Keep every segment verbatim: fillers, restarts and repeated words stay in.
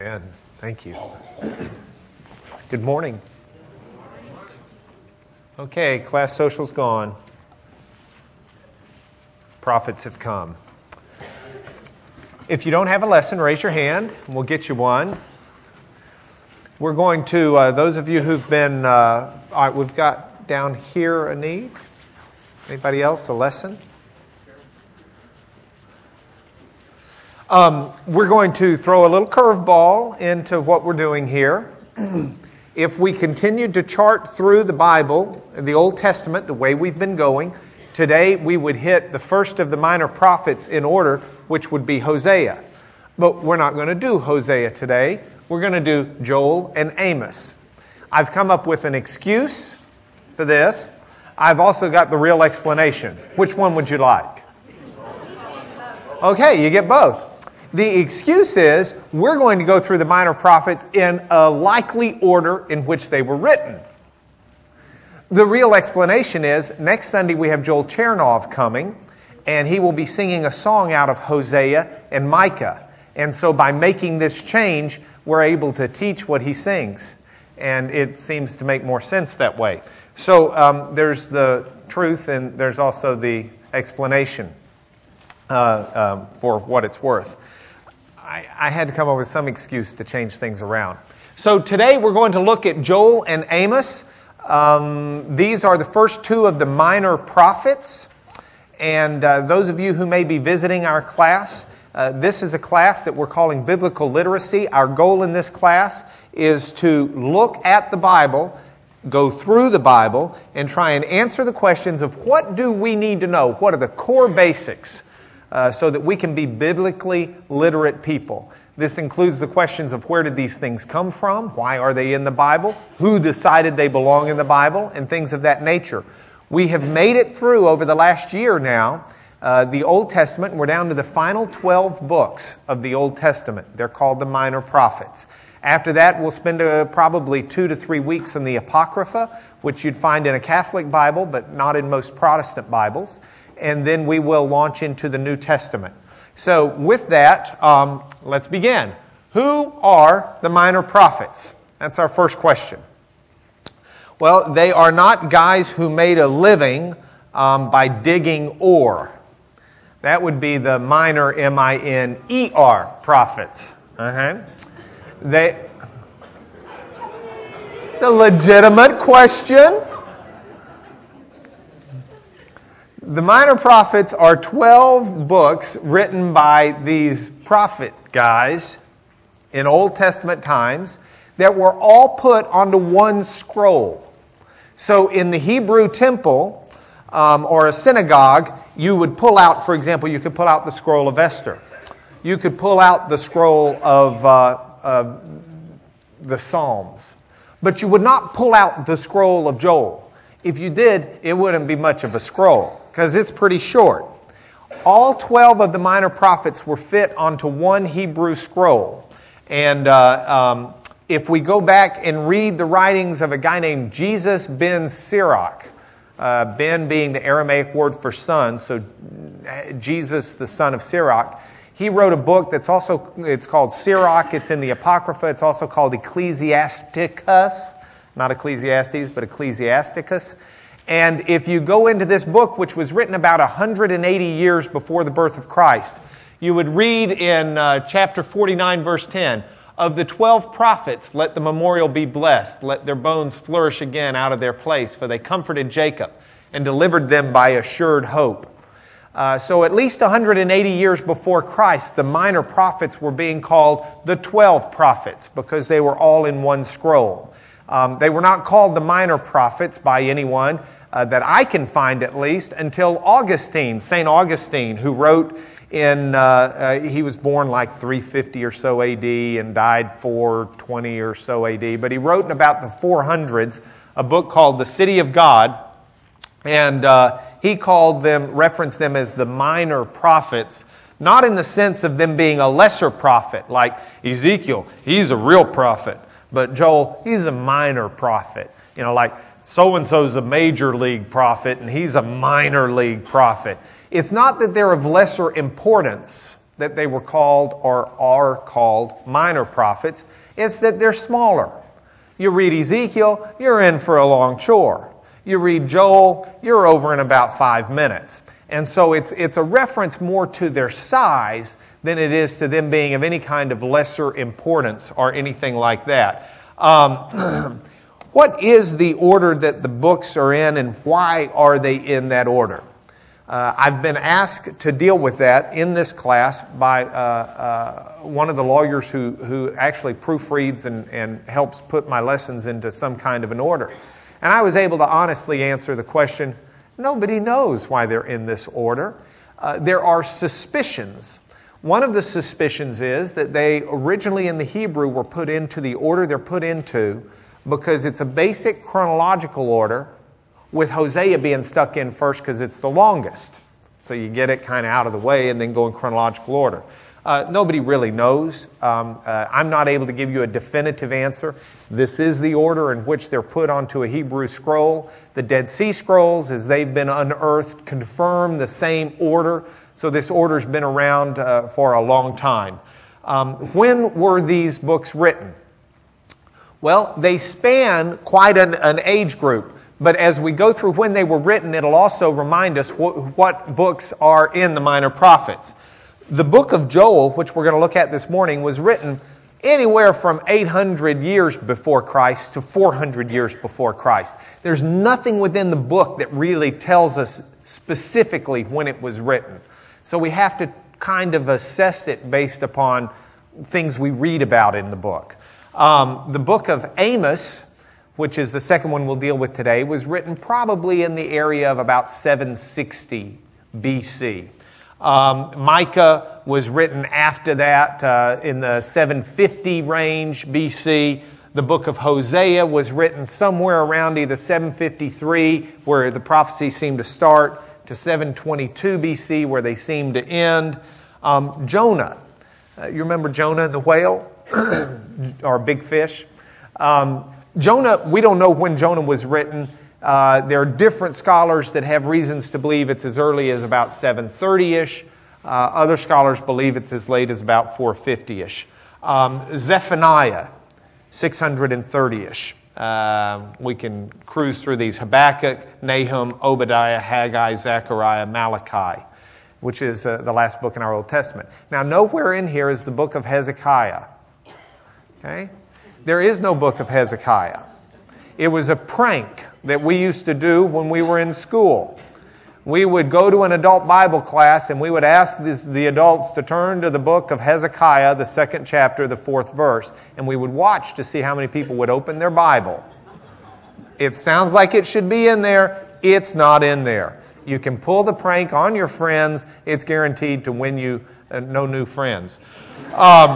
And thank you. Good morning. Okay, class social's gone. Prophets have come. If you don't have a lesson, raise your hand and we'll get you one. We're going to, uh, those of you who've been, uh, all right, we've got down here a need. Anybody else, a lesson? Um, we're going to throw a little curveball into what we're doing here. If we continue to chart through the Bible, the Old Testament, the way we've been going, today we would hit the first of the minor prophets in order, which would be Hosea. But we're not going to do Hosea today. We're going to do Joel and Amos. I've come up with an excuse for this. I've also got the real explanation. Which one would you like? Okay, you get both. The excuse is we're going to go through the minor prophets in a likely order in which they were written. The real explanation is next Sunday we have Joel Chernov coming, and he will be singing a song out of Hosea and Micah. And so by making this change, we're able to teach what he sings. And it seems to make more sense that way. So um, there's the truth and there's also the explanation uh, um, for what it's worth. I, I had to come up with some excuse to change things around. So today we're going to look at Joel and Amos. Um, these are the first two of the minor prophets. And uh, those of you who may be visiting our class, uh, this is a class that we're calling Biblical Literacy. Our goal in this class is to look at the Bible, go through the Bible, and try and answer the questions of what do we need to know? What are the core basics? Uh, so that we can be biblically literate people. This includes the questions of where did these things come from? Why are they in the Bible? Who decided they belong in the Bible? And things of that nature. We have made it through over the last year now, uh, the Old Testament, and we're down to the final twelve books of the Old Testament. They're called the minor prophets. After that, we'll spend uh, probably two to three weeks in the Apocrypha, which you'd find in a Catholic Bible, but not in most Protestant Bibles. And then we will launch into the New Testament. So with that, um, let's begin. Who are the minor prophets? That's our first question. Well, they are not guys who made a living um, by digging ore. That would be the minor, M I N E R, prophets. Uh-huh. They, it's a legitimate question. The minor prophets are twelve books written by these prophet guys in Old Testament times that were all put onto one scroll. So in the Hebrew temple um, or a synagogue, you would pull out, for example, you could pull out the scroll of Esther. You could pull out the scroll of uh, uh, the Psalms. But you would not pull out the scroll of Joel. If you did, it wouldn't be much of a scroll, because it's pretty short. All twelve of the minor prophets were fit onto one Hebrew scroll. And uh, um, if we go back and read the writings of a guy named Jesus ben Sirach, uh, Ben being the Aramaic word for son, so Jesus, the son of Sirach, he wrote a book that's also, it's called Sirach, it's in the Apocrypha, it's also called Ecclesiasticus, not Ecclesiastes, but Ecclesiasticus. And if you go into this book, which was written about one hundred eighty years before the birth of Christ, you would read in uh, chapter forty-nine, verse ten, of the twelve prophets, let the memorial be blessed, let their bones flourish again out of their place, for they comforted Jacob and delivered them by assured hope. Uh, so at least one hundred eighty years before Christ, the minor prophets were being called the twelve prophets because they were all in one scroll. Um, they were not called the minor prophets by anyone uh, that I can find at least until Augustine, Saint Augustine, who wrote in, uh, uh, he was born like three fifty or so A D and died four twenty or so A D, but he wrote in about the four hundreds a book called The City of God, and uh, he called them, referenced them as the minor prophets, not in the sense of them being a lesser prophet, like Ezekiel, he's a real prophet. But Joel, he's a minor prophet. You know, like so-and-so's a major league prophet and he's a minor league prophet. It's not that they're of lesser importance. that they were called or are called minor prophets. It's that they're smaller. You read Ezekiel, you're in for a long chore. You read Joel, you're over in about five minutes. And so it's it's a reference more to their size than it is to them being of any kind of lesser importance or anything like that. Um, what is the order that the books are in, and why are they in that order? Uh, I've been asked to deal with that in this class by uh, uh, one of the lawyers who, who actually proofreads and, and helps put my lessons into some kind of an order. And I was able to honestly answer the question, nobody knows why they're in this order. Uh, there are suspicions. One of the suspicions is that they originally in the Hebrew were put into the order they're put into because it's a basic chronological order, with Hosea being stuck in first because it's the longest. So you get it kind of out of the way and then go in chronological order. Uh, nobody really knows. Um, uh, I'm not able to give you a definitive answer. This is the order in which they're put onto a Hebrew scroll. The Dead Sea Scrolls, as they've been unearthed, confirm the same order. So this order's been around uh, for a long time. Um, when were these books written? Well, they span quite an, an age group. But as we go through when they were written, it'll also remind us what, what books are in the minor prophets. The book of Joel, which we're going to look at this morning, was written anywhere from eight hundred years before Christ to four hundred years before Christ. There's nothing within the book that really tells us specifically when it was written. So we have to kind of assess it based upon things we read about in the book. Um, the book of Amos, which is the second one we'll deal with today, was written probably in the area of about seven sixty B C. Um, Micah was written after that uh, in the seven fifty range B C. The book of Hosea was written somewhere around either seven fifty-three, where the prophecies seem to start, to seven twenty-two B C, where they seem to end. Um, Jonah. Uh, you remember Jonah and the whale? Or big fish? Um, Jonah, we don't know when Jonah was written. Uh, there are different scholars that have reasons to believe it's as early as about seven thirty-ish. Uh, other scholars believe it's as late as about four fifty-ish. Um, Zephaniah, six thirty-ish. Uh, we can cruise through these. Habakkuk, Nahum, Obadiah, Haggai, Zechariah, Malachi, which is uh, the last book in our Old Testament. Now, nowhere in here is the book of Hezekiah. Okay? There is no book of Hezekiah. It was a prank that we used to do when we were in school. We would go to an adult Bible class and we would ask this, the adults to turn to the book of Hezekiah, the second chapter, the fourth verse, and we would watch to see how many people would open their Bible. It sounds like it should be in there. It's not in there. You can pull the prank on your friends. It's guaranteed to win you uh, no new friends. Um,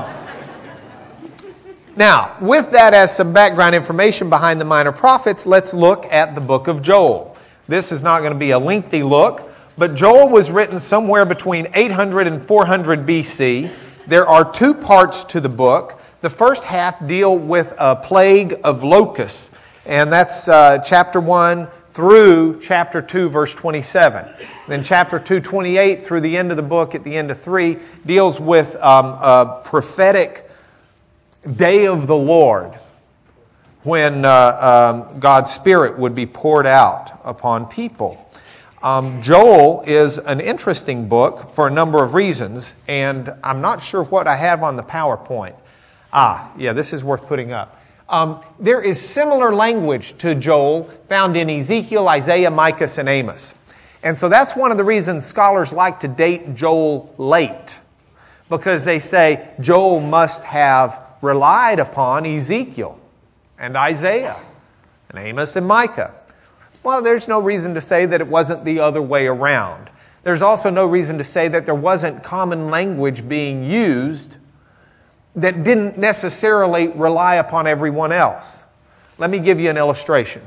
Now, with that as some background information behind the minor prophets, let's look at the book of Joel. This is not going to be a lengthy look, but Joel was written somewhere between eight hundred and four hundred B C. There are two parts to the book. The first half deal with a plague of locusts, and that's uh, chapter one through chapter two, verse twenty-seven. Then chapter two, twenty-eight through the end of the book at the end of three deals with um, a prophetic day of the Lord, when uh, um, God's Spirit would be poured out upon people. Um, Joel is an interesting book for a number of reasons, and I'm not sure what I have on the PowerPoint. Ah, yeah, this is worth putting up. Um, there is similar language to Joel found in Ezekiel, Isaiah, Micah, and Amos. And so that's one of the reasons scholars like to date Joel late, because they say Joel must have relied upon Ezekiel and Isaiah and Amos and Micah. Well, there's no reason to say that it wasn't the other way around. There's also no reason to say that there wasn't common language being used that didn't necessarily rely upon everyone else. Let me give you an illustration.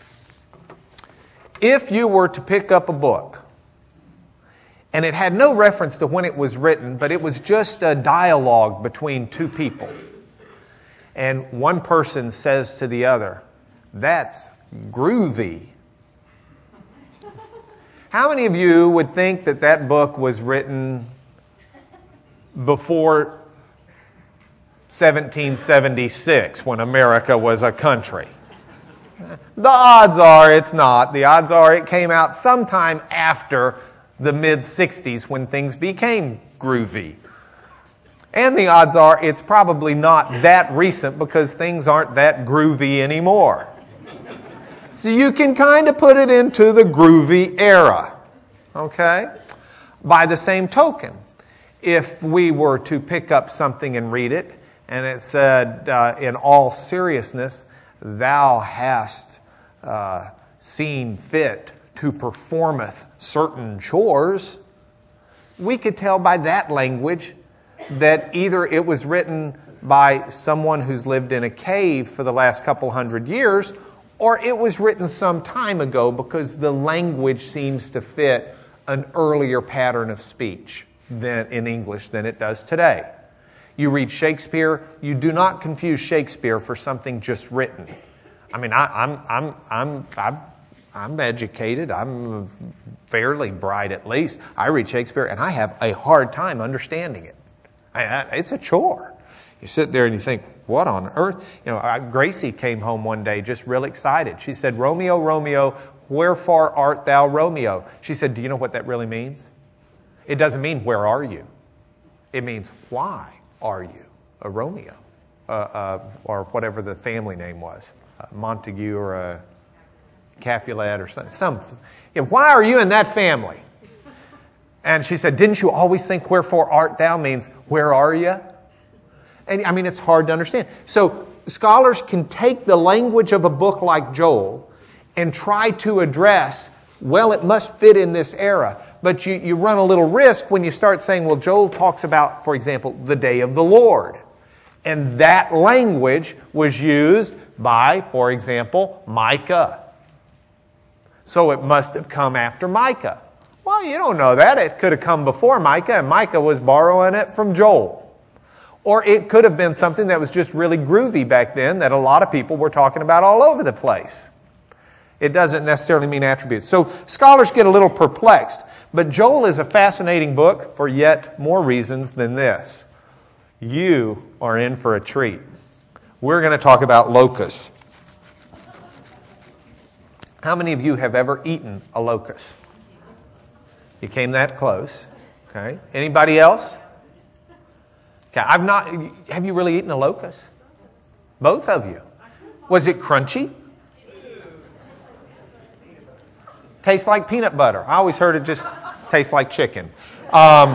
If you were to pick up a book and it had no reference to when it was written, but it was just a dialogue between two people, and one person says to the other, "That's groovy." How many of you would think that that book was written before seventeen seventy-six, when America was a country. The odds are it's not. The odds are it came out sometime after the mid-sixties when things became groovy. And the odds are it's probably not that recent because things aren't that groovy anymore. So you can kind of put it into the groovy era. Okay? By the same token, if we were to pick up something and read it, and it said, uh, in all seriousness, thou hast uh, seen fit to performeth certain chores, we could tell by that language that either it was written by someone who's lived in a cave for the last couple hundred years, or it was written some time ago because the language seems to fit an earlier pattern of speech than in English than it does today. You read Shakespeare, you do not confuse Shakespeare for something just written. I mean, I, I'm, I'm, I'm, I'm, I'm educated. I'm fairly bright, at least. I read Shakespeare, and I have a hard time understanding it. I, I, it's a chore. You sit there and you think, what on earth? You know, I, Gracie came home one day just real excited. She said, Romeo, Romeo, wherefore art thou Romeo? She said, do you know what that really means? It doesn't mean where are you. It means why are you a Romeo? Uh, uh, or whatever the family name was. Uh, Montague or a Capulet or something. Some, yeah, why are you in that family? And she said, didn't you always think wherefore art thou means where are you? And I mean, it's hard to understand. So scholars can take the language of a book like Joel and try to address, well, it must fit in this era. But you, you run a little risk when you start saying, well, Joel talks about, for example, the day of the Lord. And that language was used by, for example, Micah. So it must have come after Micah. Well, you don't know that. It could have come before Micah, and Micah was borrowing it from Joel. Or it could have been something that was just really groovy back then that a lot of people were talking about all over the place. It doesn't necessarily mean attributes. So scholars get a little perplexed. But Joel is a fascinating book for yet more reasons than this. You are in for a treat. We're going to talk about locusts. How many of you have ever eaten a locust? You came that close. Okay. Anybody else? Okay, I've not. Have you really eaten a locust? Both of you. Was it crunchy? Tastes like peanut butter. I always heard it just tastes like chicken. Um,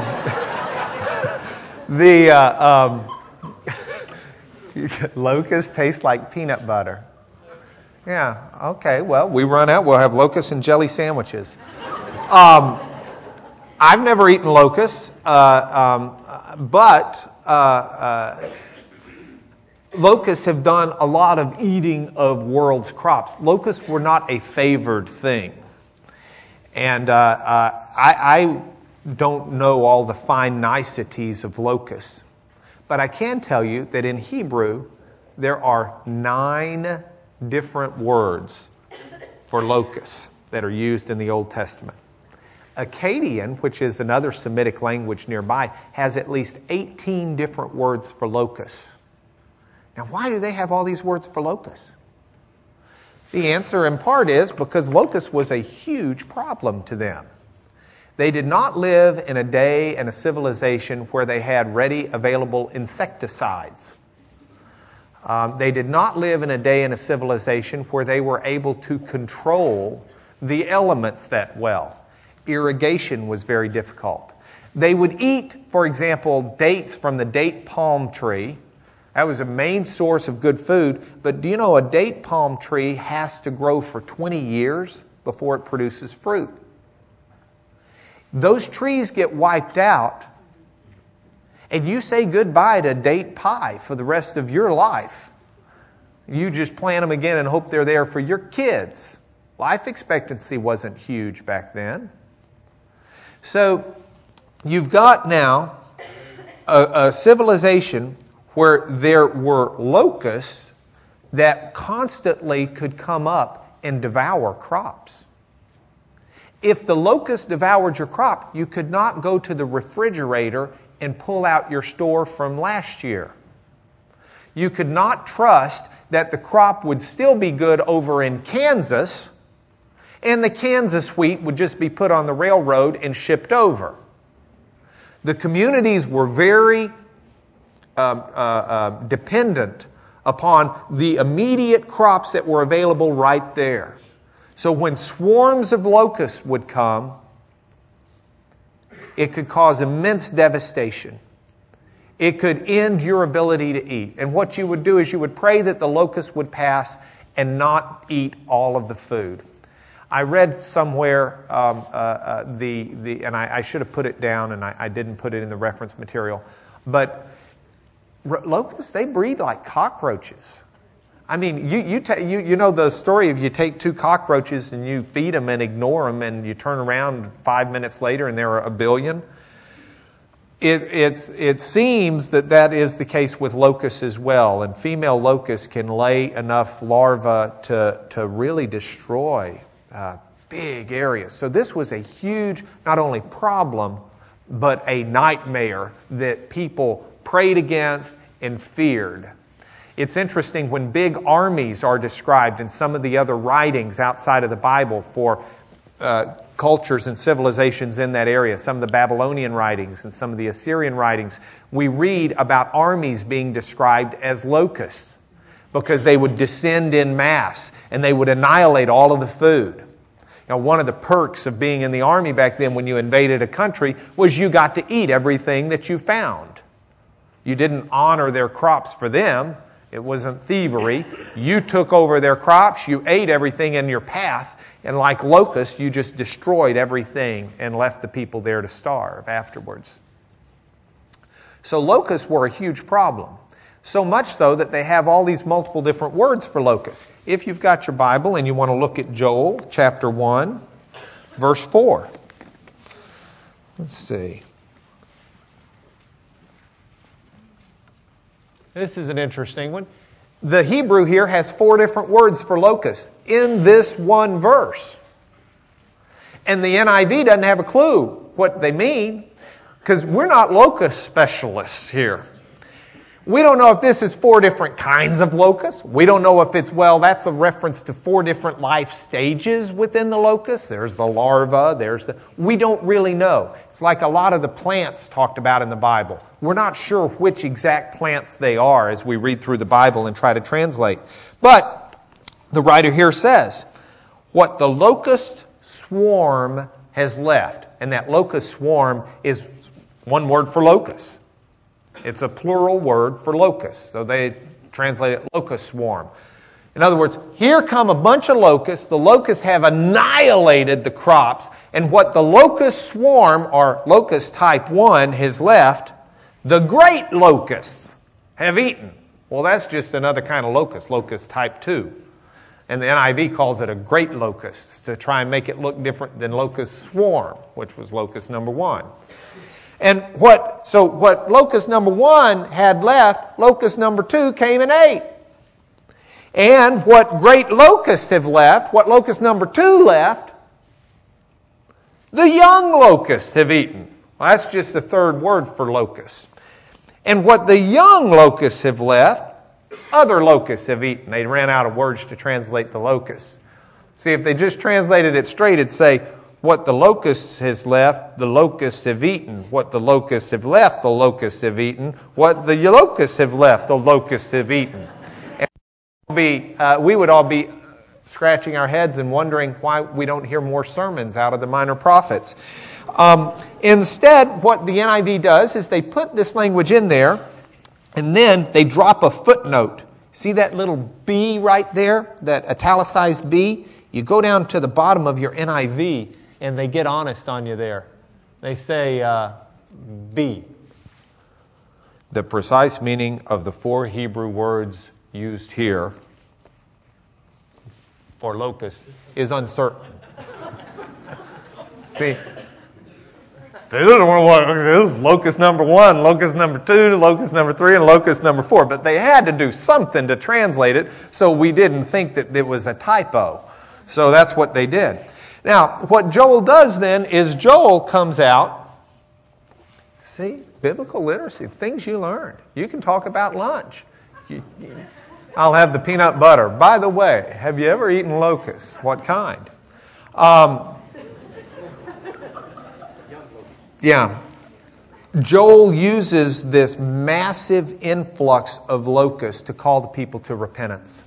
the uh, um, locust tastes like peanut butter. Yeah. Okay. Well, we run out. We'll have locusts and jelly sandwiches. Um, I've never eaten locusts, uh, um, but. Uh, uh, locusts have done a lot of eating of world's crops. Locusts were not a favored thing. And uh, uh, I, I don't know all the fine niceties of locusts. But I can tell you that in Hebrew, there are nine different words for locusts that are used in the Old Testament. Akkadian, which is another Semitic language nearby, has at least eighteen different words for locusts. Now, why do they have all these words for locusts? The answer in part is because locust was a huge problem to them. They did not live in a day and a civilization where they had ready available insecticides. Um, they did not live in a day and a civilization where they were able to control the elements that well. Irrigation was very difficult. They would eat, for example, dates from the date palm tree. That was a main source of good food. But do you know a date palm tree has to grow for twenty years before it produces fruit? Those trees get wiped out, and you say goodbye to date pie for the rest of your life. You just plant them again and hope they're there for your kids. Life expectancy wasn't huge back then. So you've got now a, a civilization where there were locusts that constantly could come up and devour crops. If the locust devoured your crop, you could not go to the refrigerator and pull out your store from last year. You could not trust that the crop would still be good over in Kansas, and the Kansas wheat would just be put on the railroad and shipped over. The communities were very um, uh, uh, dependent upon the immediate crops that were available right there. So when swarms of locusts would come, it could cause immense devastation. It could end your ability to eat. And what you would do is you would pray that the locusts would pass and not eat all of the food. I read somewhere um, uh, uh, the the and I, I should have put it down, and I, I didn't put it in the reference material. But r- locusts, they breed like cockroaches. I mean, you you, ta- you you know the story of you take two cockroaches and you feed them and ignore them, and you turn around five minutes later and there are a billion. It it's it seems that that is the case with locusts as well, and female locusts can lay enough larvae to to really destroy Uh, big areas. So this was a huge, not only problem, but a nightmare that people prayed against and feared. It's interesting when big armies are described in some of the other writings outside of the Bible for uh, cultures and civilizations in that area, some of the Babylonian writings and some of the Assyrian writings, we read about armies being described as locusts because they would descend in mass and they would annihilate all of the food. Now, one of the perks of being in the army back then when you invaded a country was you got to eat everything that you found. You didn't honor their crops for them. It wasn't thievery. You took over their crops, you ate everything in your path, and like locusts, you just destroyed everything and left the people there to starve afterwards. So locusts were a huge problem. So much so that they have all these multiple different words for locusts. If you've got your Bible and you want to look at Joel chapter one, verse four. Let's see. This is an interesting one. The Hebrew here has four different words for locusts in this one verse. And the N I V doesn't have a clue what they mean because we're not locust specialists here. We don't know if this is four different kinds of locusts. We don't know if it's, well, that's a reference to four different life stages within the locust. There's the larva, there's the... We don't really know. It's like a lot of the plants talked about in the Bible. We're not sure which exact plants they are as we read through the Bible and try to translate. But the writer here says, what the locust swarm has left. And that locust swarm is one word for locust. It's a plural word for locust. So they translate it locust swarm. In other words, here come a bunch of locusts. The locusts have annihilated the crops. And what the locust swarm, or locust type one, has left, the great locusts have eaten. Well, that's just another kind of locust, locust type two. And the N I V calls it a great locust to try and make it look different than locust swarm, which was locust number one. And what, so what locust number one had left, locust number two came and ate. And what great locusts have left, what locust number two left, the young locusts have eaten. Well, that's just the third word for locusts. And what the young locusts have left, other locusts have eaten. They ran out of words to translate the locusts. See, if they just translated it straight, it'd say, what the locusts has left, the locusts have eaten. What the locusts have left, the locusts have eaten. What the locusts have left, the locusts have eaten. And be, uh, we would all be scratching our heads and wondering why we don't hear more sermons out of the minor prophets. Um, instead, what the N I V does is they put this language in there, and then they drop a footnote. See that little B right there, that italicized B? You go down to the bottom of your N I V, and they get honest on you there. They say uh, B. The precise meaning of the four Hebrew words used here for locust is uncertain. See? This is locust number one, locust number two, locust number three, and locust number four. But they had to do something to translate it, so we didn't think that it was a typo. So that's what they did. Now, what Joel does then is Joel comes out. See? biblical literacy, things you learned. You can talk about lunch. You, you, I'll have the peanut butter. By the way, have you ever eaten locusts? What kind? Um, yeah. Joel uses this massive influx of locusts to call the people to repentance.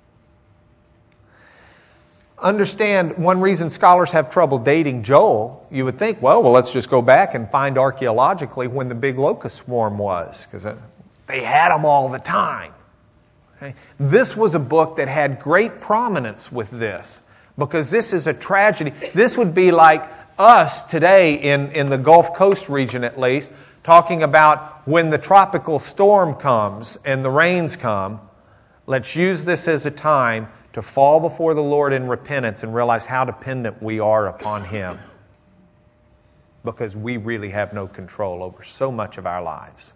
Understand, one reason scholars have trouble dating Joel, you would think, well, well, let's just go back and find archaeologically when the big locust swarm was, because they had them all the time. Okay? This was a book that had great prominence with this, because this is a tragedy. This would be like us today in, in the Gulf Coast region at least, talking about when the tropical storm comes and the rains come, let's use this as a time to fall before the Lord in repentance and realize how dependent we are upon Him, because we really have no control over so much of our lives.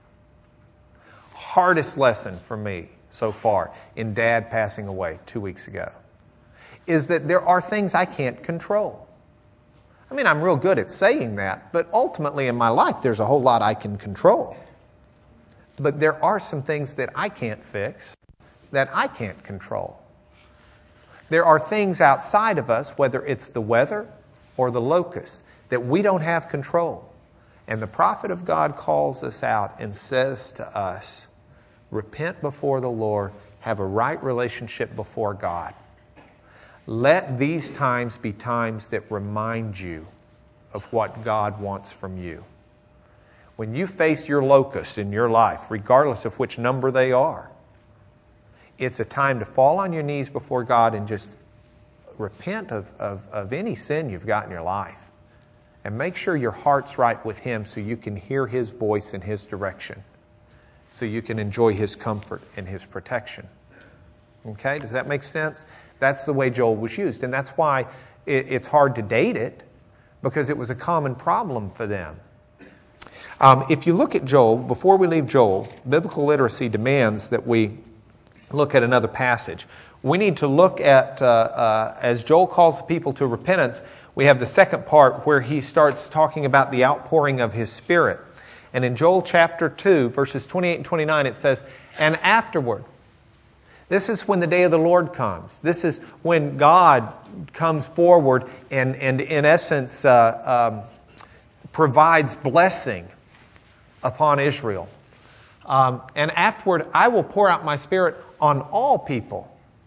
Hardest lesson for me so far in Dad passing away two weeks ago is that there are things I can't control. I mean, I'm real good at saying that, but ultimately in my life there's a whole lot I can control. But there are some things that I can't fix, that I can't control. There are things outside of us, whether it's the weather or the locusts, that we don't have control. And the prophet of God calls us out and says to us, repent before the Lord, have a right relationship before God. Let these times be times that remind you of what God wants from you. When you face your locusts in your life, regardless of which number they are, it's a time to fall on your knees before God and just repent of, of, of any sin you've got in your life. And make sure your heart's right with Him so you can hear His voice and His direction. So you can enjoy His comfort and His protection. Okay? Does that make sense? That's the way Joel was used. And that's why it, it's hard to date it, because it was a common problem for them. Um, if you look at Joel, before we leave Joel, biblical literacy demands that we look at another passage. We need to look at, uh, uh, as Joel calls the people to repentance, we have the second part where he starts talking about the outpouring of his Spirit. And in Joel chapter two, verses twenty-eight and twenty-nine, it says, and afterward, this is when the day of the Lord comes. This is when God comes forward and, and in essence, uh, um, provides blessing upon Israel. Um, and afterward, I will pour out my Spirit on all people.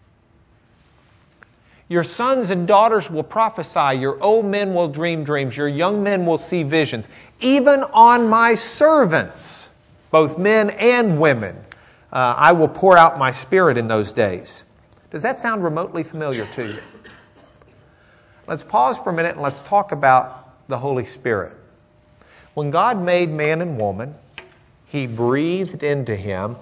Your sons and daughters will prophesy. Your old men will dream dreams. Your young men will see visions. Even on my servants, both men and women, uh, I will pour out my Spirit in those days. Does that sound remotely familiar to you? Let's pause for a minute and let's talk about the Holy Spirit. When God made man and woman, He breathed into him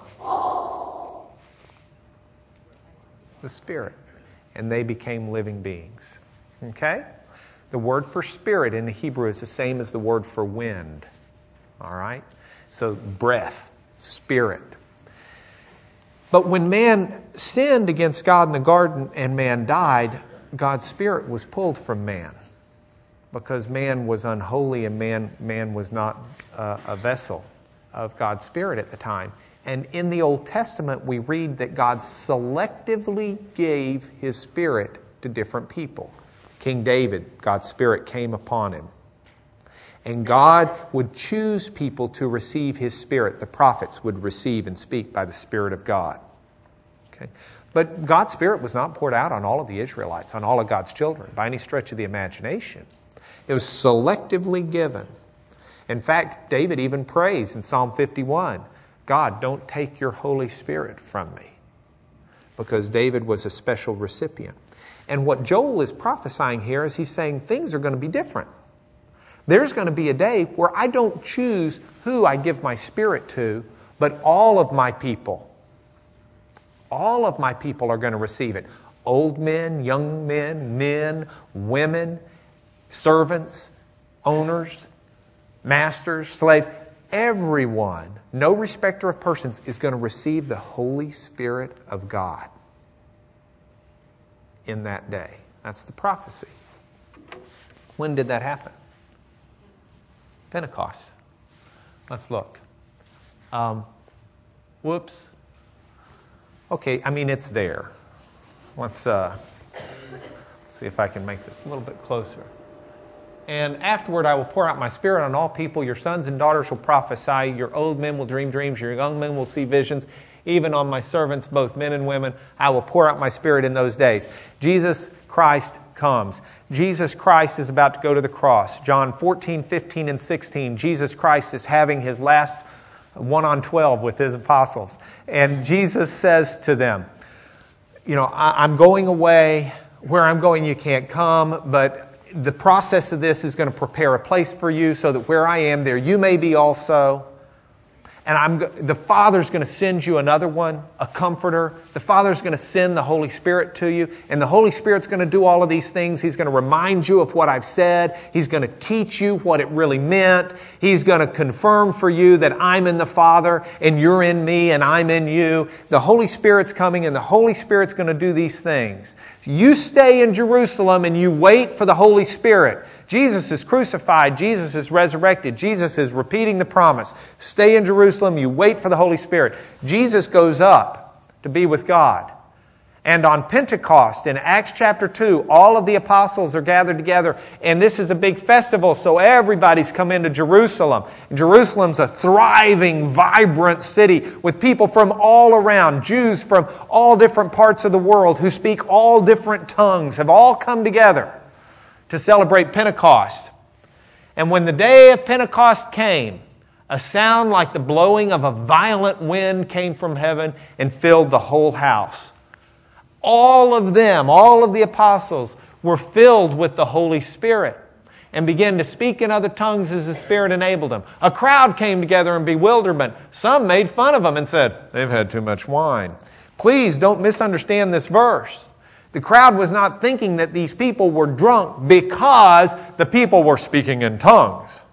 the Spirit, and they became living beings. Okay? The word for spirit in the Hebrew is the same as the word for wind. All right? So breath, spirit. But when man sinned against God in the garden and man died, God's Spirit was pulled from man, because man was unholy and man, man was not uh, a vessel of God's Spirit at the time. And in the Old Testament, we read that God selectively gave His Spirit to different people. King David, God's Spirit came upon him. And God would choose people to receive His Spirit. The prophets would receive and speak by the Spirit of God. Okay? But God's Spirit was not poured out on all of the Israelites, on all of God's children, by any stretch of the imagination. It was selectively given. In fact, David even prays in Psalm fifty-one, God, don't take your Holy Spirit from me, because David was a special recipient. And what Joel is prophesying here is he's saying things are going to be different. There's going to be a day where I don't choose who I give my Spirit to, but all of my people. All of my people are going to receive it. Old men, young men, men, women, servants, owners, masters, slaves. Everyone, no respecter of persons, is going to receive the Holy Spirit of God in that day. That's the prophecy. When did that happen? Pentecost. Let's look. Um, whoops. Okay, I mean, it's there. Let's uh, see if I can make this a little bit closer. And afterward I will pour out my Spirit on all people. Your sons and daughters will prophesy. Your old men will dream dreams. Your young men will see visions. Even on my servants, both men and women, I will pour out my Spirit in those days. Jesus Christ comes. Jesus Christ is about to go to the cross. John fourteen, fifteen, and sixteen. Jesus Christ is having his last one on twelve with his apostles. And Jesus says to them, you know, I'm going away. Where I'm going, you can't come, but the process of this is going to prepare a place for you so that where I am, there you may be also. And I'm the Father's going to send you another one, a comforter. The Father's going to send the Holy Spirit to you. And the Holy Spirit's going to do all of these things. He's going to remind you of what I've said. He's going to teach you what it really meant. He's going to confirm for you that I'm in the Father and you're in me and I'm in you. The Holy Spirit's coming and the Holy Spirit's going to do these things. You stay in Jerusalem and you wait for the Holy Spirit. Jesus is crucified. Jesus is resurrected. Jesus is repeating the promise. Stay in Jerusalem. You wait for the Holy Spirit. Jesus goes up to be with God. And on Pentecost, in Acts chapter two, all of the apostles are gathered together. And this is a big festival, so everybody's come into Jerusalem. And Jerusalem's a thriving, vibrant city with people from all around. Jews from all different parts of the world who speak all different tongues have all come together to celebrate Pentecost. And when the day of Pentecost came, a sound like the blowing of a violent wind came from heaven and filled the whole house. All of them, all of the apostles, were filled with the Holy Spirit and began to speak in other tongues as the Spirit enabled them. A crowd came together in bewilderment. Some made fun of them and said, "They've had too much wine." Please don't misunderstand this verse. The crowd was not thinking that these people were drunk because the people were speaking in tongues.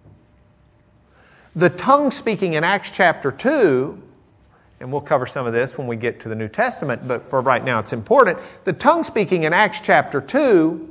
The tongue speaking in Acts chapter two, and we'll cover some of this when we get to the New Testament, but for right now it's important. The tongue speaking in Acts chapter two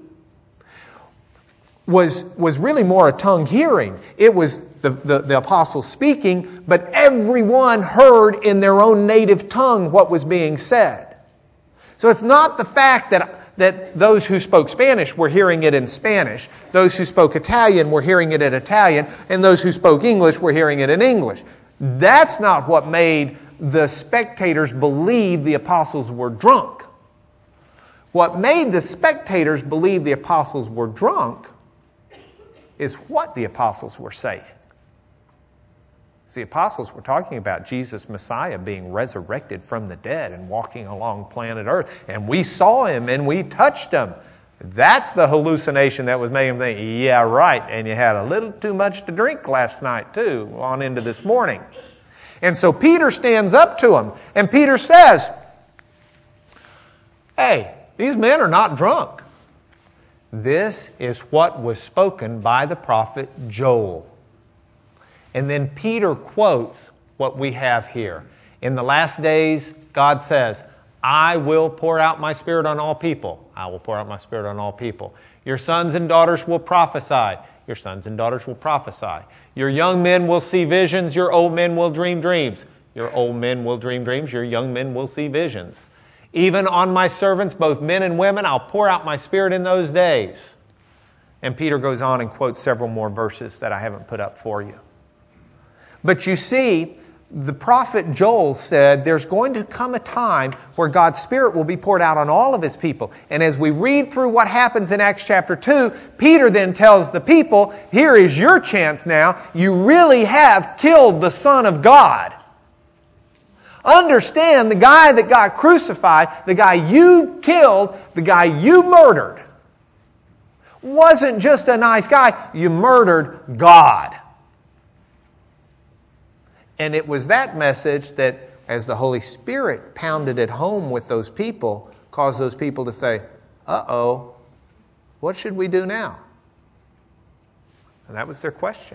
was, was really more a tongue hearing. It was the, the, the apostles speaking, but everyone heard in their own native tongue what was being said. So it's not the fact that, that those who spoke Spanish were hearing it in Spanish, those who spoke Italian were hearing it in Italian, and those who spoke English were hearing it in English. That's not what made the spectators believe the apostles were drunk. What made the spectators believe the apostles were drunk is what the apostles were saying. The apostles were talking about Jesus, Messiah, being resurrected from the dead and walking along planet Earth. And we saw him and we touched him. That's the hallucination that was making them think, yeah, right, and you had a little too much to drink last night too, on into this morning. And so Peter stands up to him, and Peter says, "Hey, these men are not drunk." This is what was spoken by the prophet Joel. And then Peter quotes what we have here. In the last days, God says, "I will pour out my Spirit on all people." I will pour out my Spirit on all people. Your sons and daughters will prophesy. Your sons and daughters will prophesy. Your young men will see visions. Your old men will dream dreams. Your old men will dream dreams. Your young men will see visions. Even on my servants, both men and women, I'll pour out my Spirit in those days. And Peter goes on and quotes several more verses that I haven't put up for you. But you see, the prophet Joel said there's going to come a time where God's Spirit will be poured out on all of His people. And as we read through what happens in Acts chapter two, Peter then tells the people, here is your chance now. You really have killed the Son of God. Understand, the guy that got crucified, the guy you killed, the guy you murdered, wasn't just a nice guy. You murdered God. And it was that message that, as the Holy Spirit pounded it home with those people, caused those people to say, uh-oh, what should we do now? And that was their question.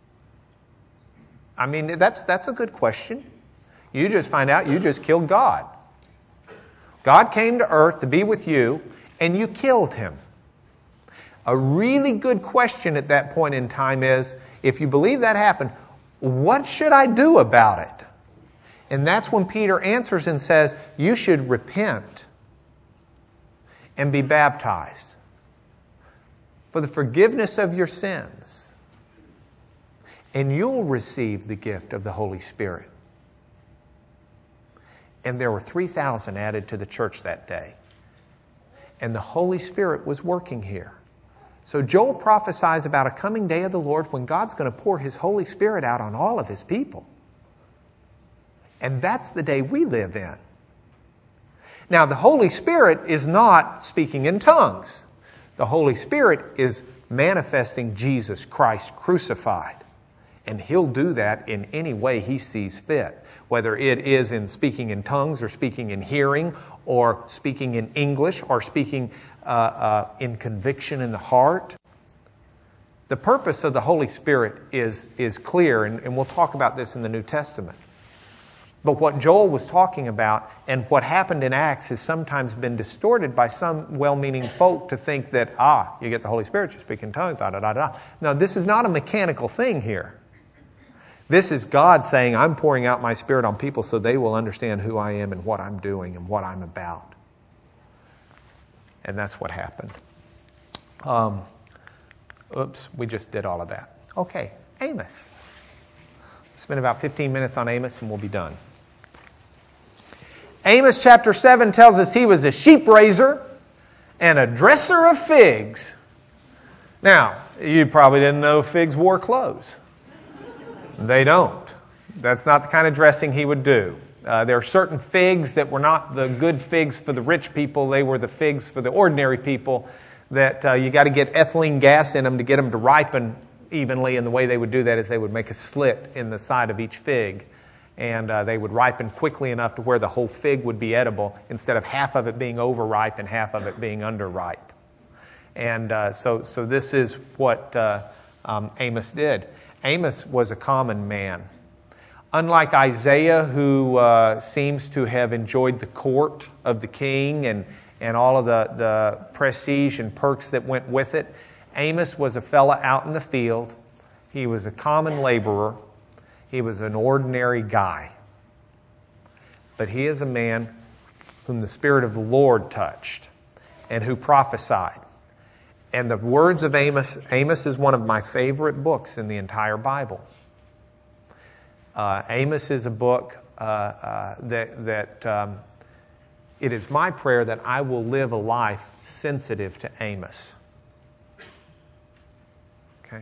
I mean, that's, that's a good question. You just find out you just killed God. God came to earth to be with you, and you killed Him. A really good question at that point in time is, if you believe that happened, what should I do about it? And that's when Peter answers and says, you should repent and be baptized for the forgiveness of your sins. And you'll receive the gift of the Holy Spirit. And there were three thousand added to the church that day. And the Holy Spirit was working here. So Joel prophesies about a coming day of the Lord when God's going to pour His Holy Spirit out on all of His people. And that's the day we live in. Now, the Holy Spirit is not speaking in tongues. The Holy Spirit is manifesting Jesus Christ crucified. And He'll do that in any way He sees fit. Whether it is in speaking in tongues or speaking in hearing or speaking in English or speaking uh, uh, in conviction in the heart. The purpose of the Holy Spirit is, is clear, and, and we'll talk about this in the New Testament. But what Joel was talking about and what happened in Acts has sometimes been distorted by some well-meaning folk to think that, ah, you get the Holy Spirit, you speak in tongues, da da da da. No, this is not a mechanical thing here. This is God saying, I'm pouring out my Spirit on people so they will understand who I am and what I'm doing and what I'm about. And that's what happened. Um, oops, we just did all of that. Okay, Amos. Spend about fifteen minutes on Amos and we'll be done. Amos chapter seven tells us he was a sheep raiser and a dresser of figs. Now, you probably didn't know figs wore clothes. They don't. That's not the kind of dressing he would do. Uh, there are certain figs that were not the good figs for the rich people. They were the figs for the ordinary people that uh, you got to get ethylene gas in them to get them to ripen evenly. And the way they would do that is they would make a slit in the side of each fig. And uh, they would ripen quickly enough to where the whole fig would be edible instead of half of it being overripe and half of it being underripe. And uh, so, so this is what uh, um, Amos did. Amos was a common man. Unlike Isaiah, who uh, seems to have enjoyed the court of the king and, and all of the, the prestige and perks that went with it, Amos was a fella out in the field. He was a common laborer. He was an ordinary guy. But he is a man whom the Spirit of the Lord touched and who prophesied. And the words of Amos, Amos is one of my favorite books in the entire Bible. Uh, Amos is a book uh, uh, that, that um, it is my prayer that I will live a life sensitive to Amos. Okay?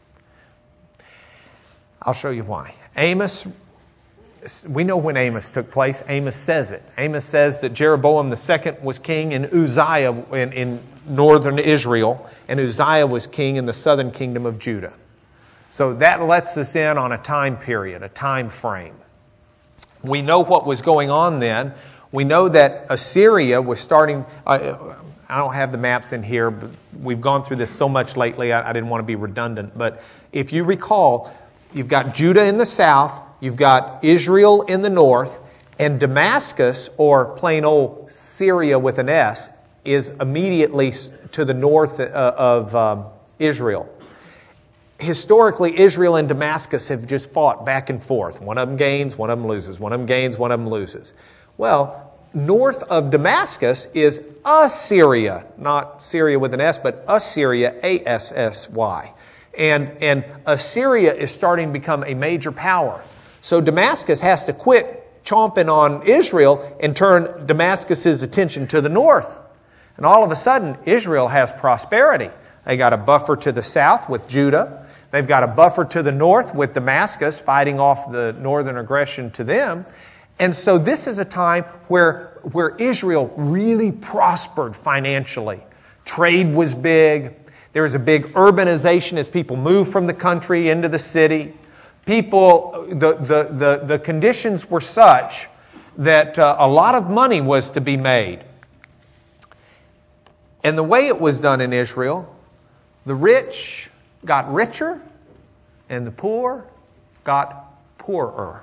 I'll show you why. Amos, we know when Amos took place. Amos says it. Amos says that Jeroboam the second was king and Uzziah in, in northern Israel, and Uzziah was king in the southern kingdom of Judah. So that lets us in on a time period, a time frame. We know what was going on then. We know that Assyria was starting... Uh, I don't have the maps in here, but we've gone through this so much lately, I, I didn't want to be redundant. But if you recall, you've got Judah in the south, you've got Israel in the north, and Damascus, or plain old Syria with an S, is immediately to the north of um, Israel. Historically, Israel and Damascus have just fought back and forth. One of them gains, one of them loses. One of them gains, one of them loses. Well, north of Damascus is Assyria, not Syria with an S, but Assyria, A S S Y. And, and Assyria is starting to become a major power. So Damascus has to quit chomping on Israel and turn Damascus's attention to the north. And all of a sudden, Israel has prosperity. They got a buffer to the south with Judah. They've got a buffer to the north with Damascus fighting off the northern aggression to them. And so this is a time where, where Israel really prospered financially. Trade was big. There was a big urbanization as people moved from the country into the city. People, the, the, the, the conditions were such that uh, a lot of money was to be made. And the way it was done in Israel, the rich got richer and the poor got poorer.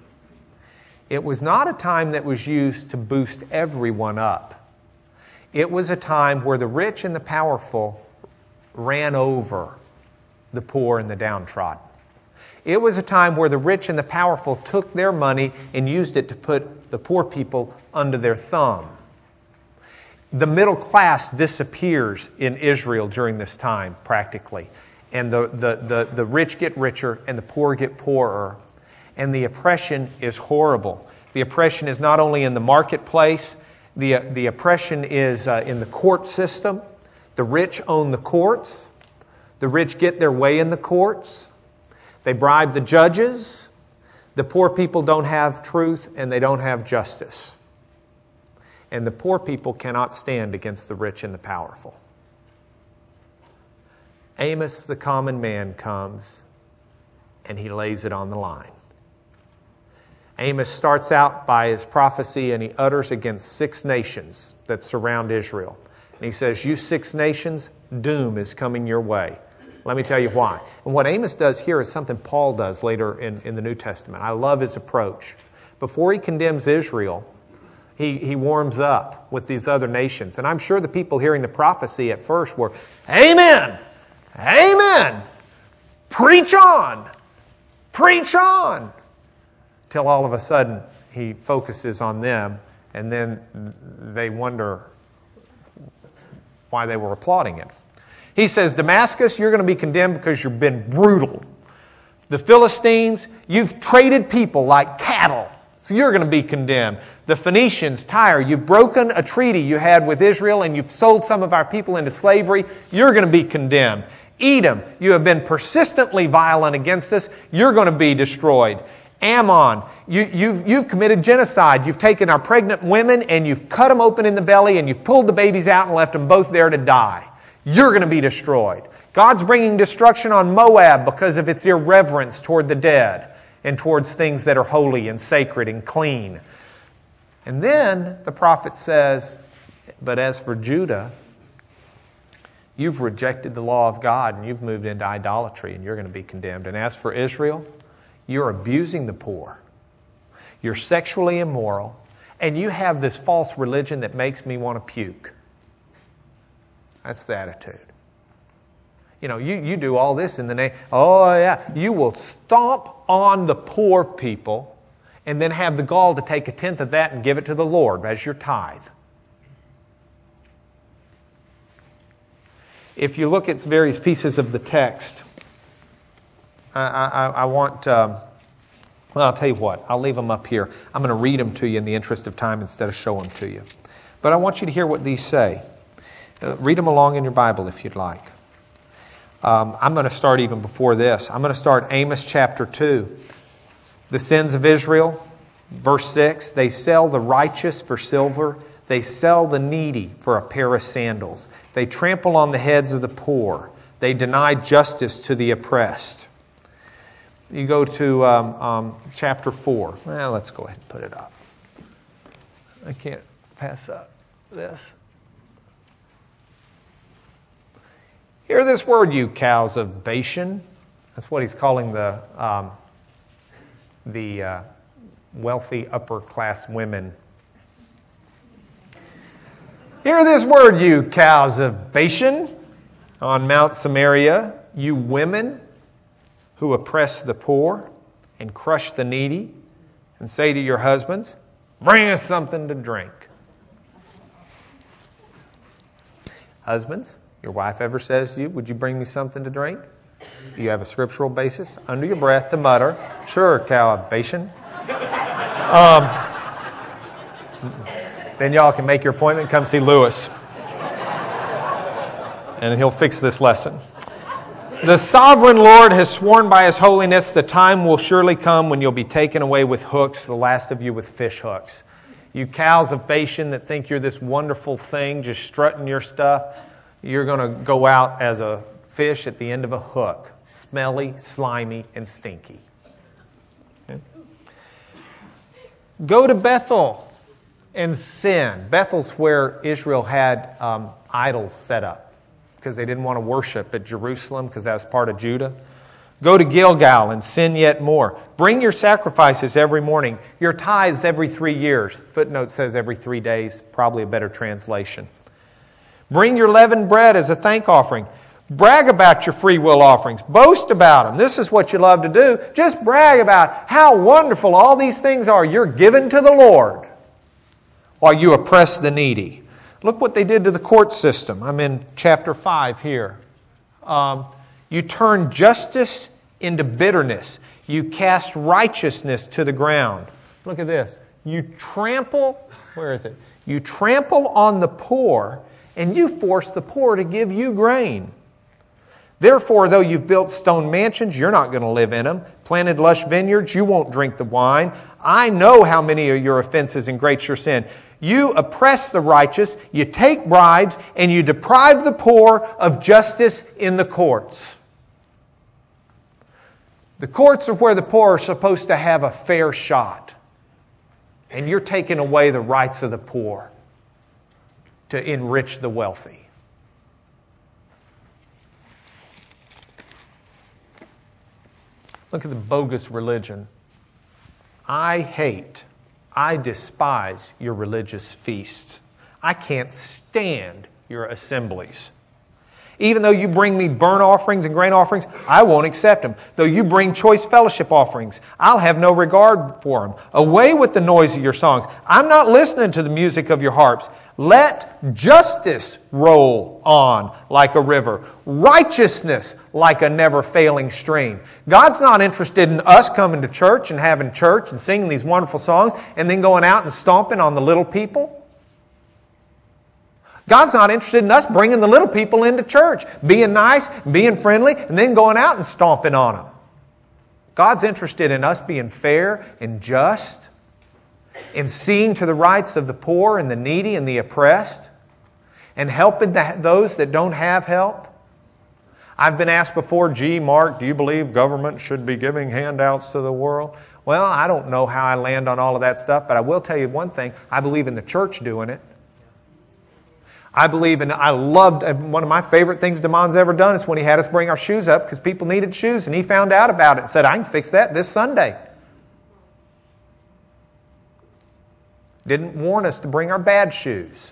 It was not a time that was used to boost everyone up. It was a time where the rich and the powerful ran over the poor and the downtrodden. It was a time where the rich and the powerful took their money and used it to put the poor people under their thumb. The middle class disappears in Israel during this time, practically. And the, the, the, the rich get richer and the poor get poorer. And the oppression is horrible. The oppression is not only in the marketplace, the, the oppression is uh, in the court system. The rich own the courts. The rich get their way in the courts. They bribe the judges. The poor people don't have truth and they don't have justice. And the poor people cannot stand against the rich and the powerful. Amos, the common man, comes and he lays it on the line. Amos starts out by his prophecy and he utters against six nations that surround Israel. And he says, you six nations, doom is coming your way. Let me tell you why. And what Amos does here is something Paul does later in, in the New Testament. I love his approach. Before he condemns Israel, he, he warms up with these other nations. And I'm sure the people hearing the prophecy at first were, Amen! Amen! Preach on! Preach on! Till all of a sudden he focuses on them and then they wonder why they were applauding him. He says, Damascus, you're going to be condemned because you've been brutal. The Philistines, you've traded people like cattle, so you're going to be condemned. The Phoenicians, Tyre, you've broken a treaty you had with Israel and you've sold some of our people into slavery. You're going to be condemned. Edom, you have been persistently violent against us. You're going to be destroyed. Ammon, you, you've, you've committed genocide. You've taken our pregnant women and you've cut them open in the belly and you've pulled the babies out and left them both there to die. You're going to be destroyed. God's bringing destruction on Moab because of its irreverence toward the dead and towards things that are holy and sacred and clean. And then the prophet says, but as for Judah, you've rejected the law of God and you've moved into idolatry and you're going to be condemned. And as for Israel, you're abusing the poor. You're sexually immoral. And you have this false religion that makes me want to puke. That's the attitude. You know, you, you do all this in the name, oh yeah, you will stomp on the poor people and then have the gall to take a tenth of that and give it to the Lord as your tithe. If you look at various pieces of the text, I, I, I want, um, well, I'll tell you what, I'll leave them up here. I'm going to read them to you in the interest of time instead of show them to you. But I want you to hear what these say. Uh, read them along in your Bible if you'd like. Um, I'm going to start even before this. I'm going to start Amos chapter two. The sins of Israel, verse six, they sell the righteous for silver. They sell the needy for a pair of sandals. They trample on the heads of the poor. They deny justice to the oppressed. You go to um, um, chapter four. Well, let's go ahead and put it up. I can't pass up this. Hear this word, you cows of Bashan. That's what he's calling the um, the uh, wealthy upper class women. Hear this word, you cows of Bashan, on Mount Samaria, you women who oppress the poor and crush the needy, and say to your husbands, bring us something to drink. Husbands, your wife ever says to you, would you bring me something to drink? Do you have a scriptural basis under your breath to mutter, sure, cow of Bashan. Um, then y'all can make your appointment, come see Lewis. And he'll fix this lesson. The sovereign Lord has sworn by His holiness, the time will surely come when you'll be taken away with hooks, the last of you with fish hooks. You cows of Bashan that think you're this wonderful thing, just strutting your stuff, you're going to go out as a fish at the end of a hook. Smelly, slimy, and stinky. Okay. Go to Bethel and sin. Bethel's where Israel had um, idols set up because they didn't want to worship at Jerusalem because that was part of Judah. Go to Gilgal and sin yet more. Bring your sacrifices every morning. Your tithes every three years. Footnote says every three days. Probably a better translation. Bring your leavened bread as a thank offering. Brag about your free will offerings. Boast about them. This is what you love to do. Just brag about how wonderful all these things are you're given to the Lord while you oppress the needy. Look what they did to the court system. I'm in chapter five here. Um, you turn justice into bitterness. You cast righteousness to the ground. Look at this. You trample, where is it? You trample on the poor, and you force the poor to give you grain. Therefore, though you've built stone mansions, you're not going to live in them. Planted lush vineyards, you won't drink the wine. I know how many are your offenses and great your sin. You oppress the righteous, you take bribes, and you deprive the poor of justice in the courts. The courts are where the poor are supposed to have a fair shot. And you're taking away the rights of the poor to enrich the wealthy. Look at the bogus religion. I hate, I despise your religious feasts. I can't stand your assemblies. Even though you bring me burnt offerings and grain offerings, I won't accept them. Though you bring choice fellowship offerings, I'll have no regard for them. Away with the noise of your songs. I'm not listening to the music of your harps. Let justice roll on like a river. Righteousness like a never-failing stream. God's not interested in us coming to church and having church and singing these wonderful songs and then going out and stomping on the little people. God's not interested in us bringing the little people into church, being nice, being friendly, and then going out and stomping on them. God's interested in us being fair and just, in seeing to the rights of the poor and the needy and the oppressed, and helping the, those that don't have help. I've been asked before, gee, Mark, do you believe government should be giving handouts to the world? Well, I don't know how I land on all of that stuff, but I will tell you one thing. I believe in the church doing it. I believe in, I loved, one of my favorite things Damon's ever done is when he had us bring our shoes up because people needed shoes and he found out about it and said, I can fix that this Sunday. Didn't warn us to bring our bad shoes.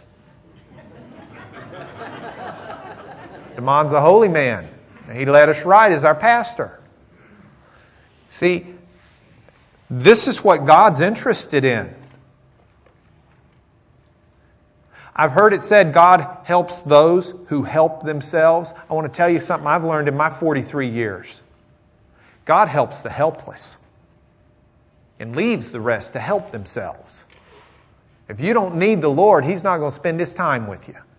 Damon's a holy man. He led us right as our pastor. See, this is what God's interested in. I've heard it said God helps those who help themselves. I want to tell you something I've learned in my forty-three years. God helps the helpless and leaves the rest to help themselves. If you don't need the Lord, He's not going to spend His time with you.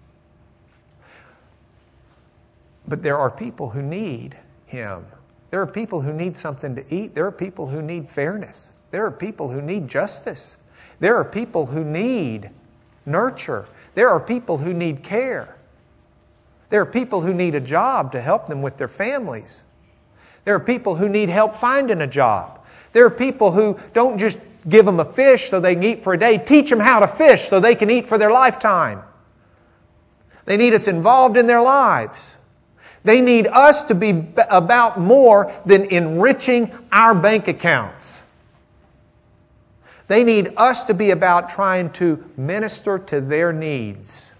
But there are people who need Him. There are people who need something to eat. There are people who need fairness. There are people who need justice. There are people who need nurture. There are people who need care. There are people who need a job to help them with their families. There are people who need help finding a job. There are people who don't just give them a fish so they can eat for a day. Teach them how to fish so they can eat for their lifetime. They need us involved in their lives. They need us to be about more than enriching our bank accounts. They need us to be about trying to minister to their needs.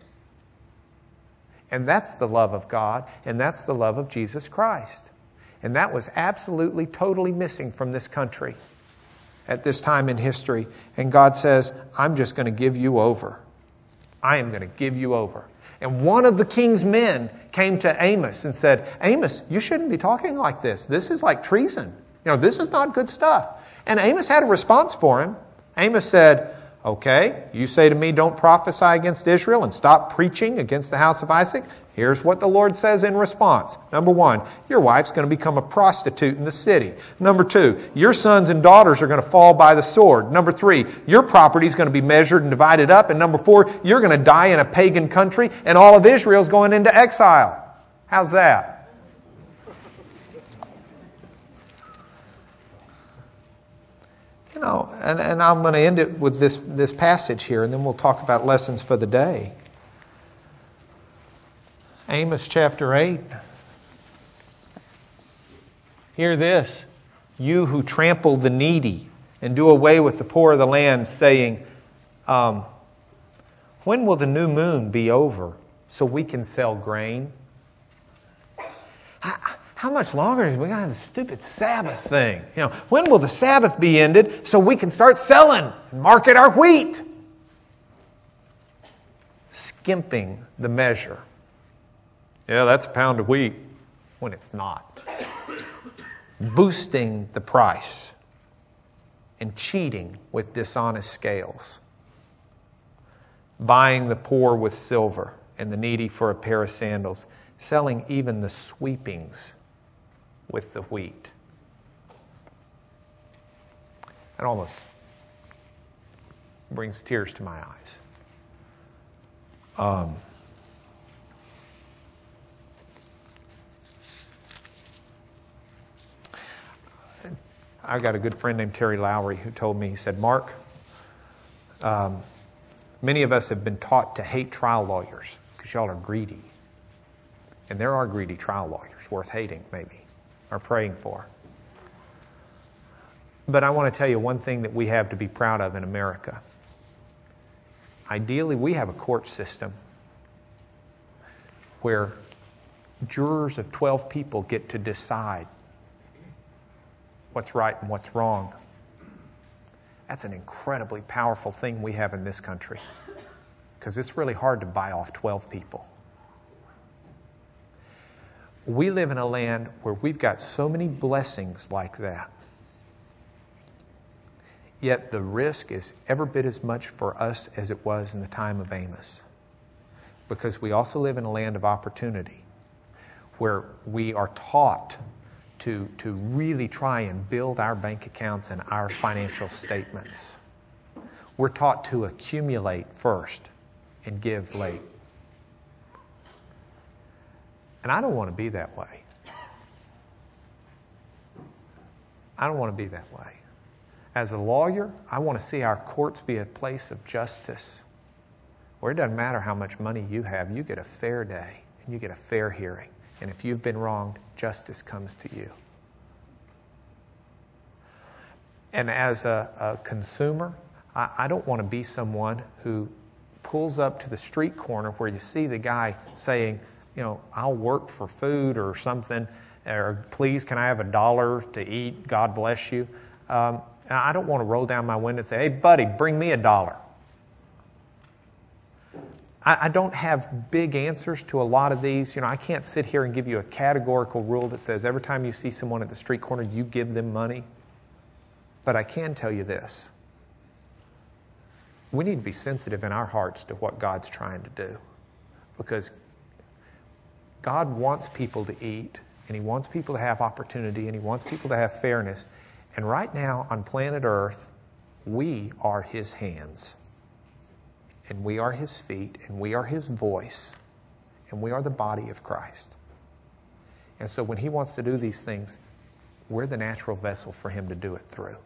And that's the love of God, and that's the love of Jesus Christ. And that was absolutely, totally missing from this country at this time in history. And God says, I'm just going to give you over. I am going to give you over. And one of the king's men came to Amos and said, Amos, you shouldn't be talking like this. This is like treason. You know, this is not good stuff. And Amos had a response for him. Amos said, okay, you say to me, don't prophesy against Israel and stop preaching against the house of Isaac. Here's what the Lord says in response. Number one, your wife's going to become a prostitute in the city. Number two, your sons and daughters are going to fall by the sword. Number three, your property is going to be measured and divided up. And number four, you're going to die in a pagan country and all of Israel's going into exile. How's that? You know, and, and I'm going to end it with this, this passage here, and then we'll talk about lessons for the day. Amos chapter eight. Hear this. You who trample the needy and do away with the poor of the land, saying, um, when will the new moon be over so we can sell grain? How much longer? We got to have this stupid Sabbath thing. You know, when will the Sabbath be ended so we can start selling and market our wheat? Skimping the measure. Yeah, that's a pound of wheat when it's not. Boosting the price and cheating with dishonest scales. Buying the poor with silver and the needy for a pair of sandals. Selling even the sweepings with the wheat. It almost brings tears to my eyes. Um, I got a good friend named Terry Lowry who told me, he said, Mark, um, many of us have been taught to hate trial lawyers because y'all are greedy. And there are greedy trial lawyers worth hating, maybe, or praying for. But I want to tell you one thing that we have to be proud of in America. Ideally, we have a court system where jurors of twelve people get to decide what's right and what's wrong. That's an incredibly powerful thing we have in this country, because it's really hard to buy off twelve people. We live in a land where we've got so many blessings like that. Yet the risk is every bit as much for us as it was in the time of Amos. Because we also live in a land of opportunity where we are taught to, to really try and build our bank accounts and our financial statements. We're taught to accumulate first and give late. And I don't want to be that way. I don't want to be that way. As a lawyer, I want to see our courts be a place of justice, where it doesn't matter how much money you have, you get a fair day and you get a fair hearing. And if you've been wronged, justice comes to you. And as a, a consumer, I, I don't want to be someone who pulls up to the street corner where you see the guy saying, you know, I'll work for food or something, or please, can I have a dollar to eat? God bless you. Um, I don't want to roll down my window and say, hey, buddy, bring me a dollar. I, I don't have big answers to a lot of these. You know, I can't sit here and give you a categorical rule that says every time you see someone at the street corner, you give them money. But I can tell you this. We need to be sensitive in our hearts to what God's trying to do. Because God wants people to eat, and He wants people to have opportunity, and He wants people to have fairness. And right now on planet Earth, we are His hands, and we are His feet, and we are His voice, and we are the body of Christ. And so when He wants to do these things, we're the natural vessel for Him to do it through.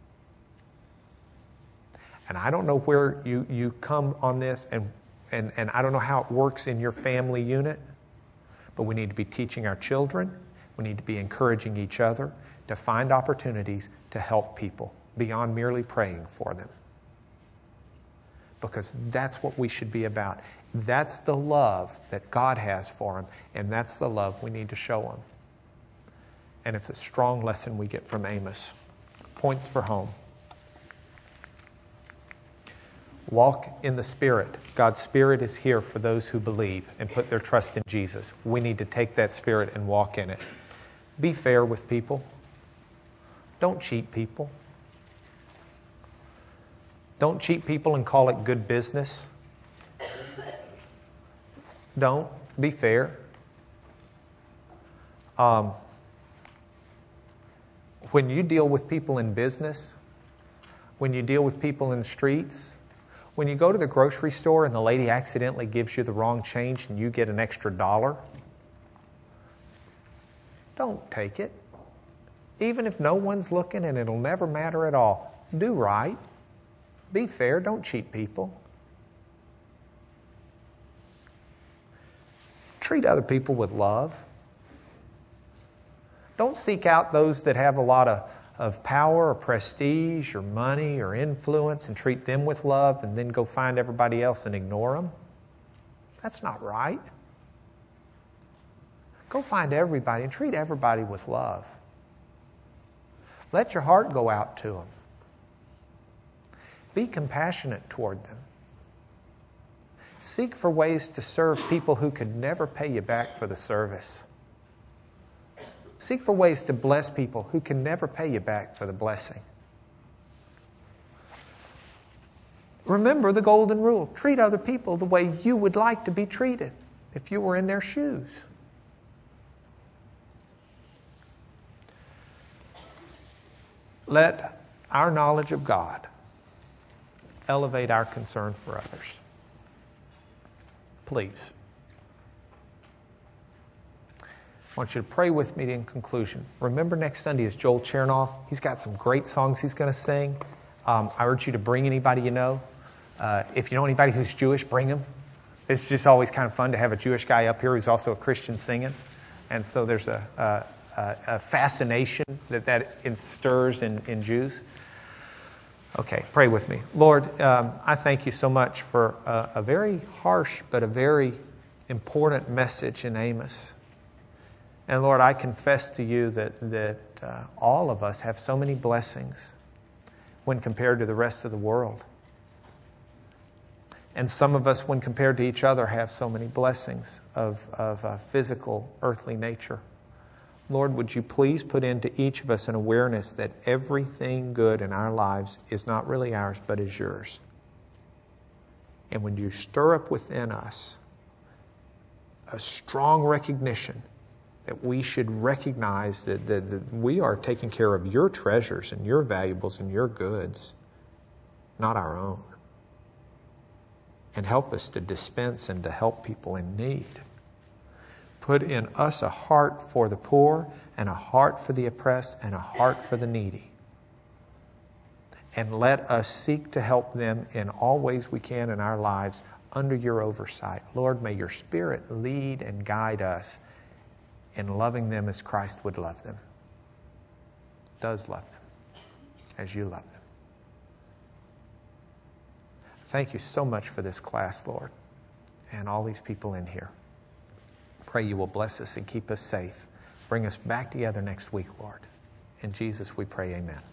And I don't know where you, you come on this, and, and, and I don't know how it works in your family unit, but we need to be teaching our children. We need to be encouraging each other to find opportunities to help people beyond merely praying for them. Because that's what we should be about. That's the love that God has for them, and that's the love we need to show them. And it's a strong lesson we get from Amos. Points for home. Walk in the Spirit. God's Spirit is here for those who believe and put their trust in Jesus. We need to take that Spirit and walk in it. Be fair with people. Don't cheat people. Don't cheat people and call it good business. Don't. Be fair. Um, when you deal with people in business, when you deal with people in the streets, when you go to the grocery store and the lady accidentally gives you the wrong change and you get an extra dollar, don't take it. Even if no one's looking and it'll never matter at all. Do right. Be fair. Don't cheat people. Treat other people with love. Don't seek out those that have a lot of, of power or prestige or money or influence and treat them with love and then go find everybody else and ignore them. That's not right. Go find everybody and treat everybody with love. Let your heart go out to them. Be compassionate toward them. Seek for ways to serve people who could never pay you back for the service. Seek for ways to bless people who can never pay you back for the blessing. Remember the golden rule. Treat other people the way you would like to be treated if you were in their shoes. Let our knowledge of God elevate our concern for others. Please. I want you to pray with me in conclusion. Remember, next Sunday is Joel Chernoff. He's got some great songs he's going to sing. Um, I urge you to bring anybody you know. Uh, if you know anybody who's Jewish, bring them. It's just always kind of fun to have a Jewish guy up here who's also a Christian singing. And so there's a, a, a fascination that that stirs in, in Jews. Okay, pray with me. Lord, um, I thank you so much for a, a very harsh but a very important message in Amos. And Lord, I confess to you that, that uh, all of us have so many blessings when compared to the rest of the world. And some of us, when compared to each other, have so many blessings of, of uh, physical, earthly nature. Lord, would you please put into each of us an awareness that everything good in our lives is not really ours, but is yours. And when you stir up within us a strong recognition that we should recognize that, that, that we are taking care of your treasures and your valuables and your goods, not our own. And help us to dispense and to help people in need. Put in us a heart for the poor and a heart for the oppressed and a heart for the needy. And let us seek to help them in all ways we can in our lives under your oversight. Lord, may your Spirit lead and guide us in loving them as Christ would love them, does love them, as you love them. Thank you so much for this class, Lord, and all these people in here. Pray you will bless us and keep us safe. Bring us back together next week, Lord. In Jesus we pray, amen.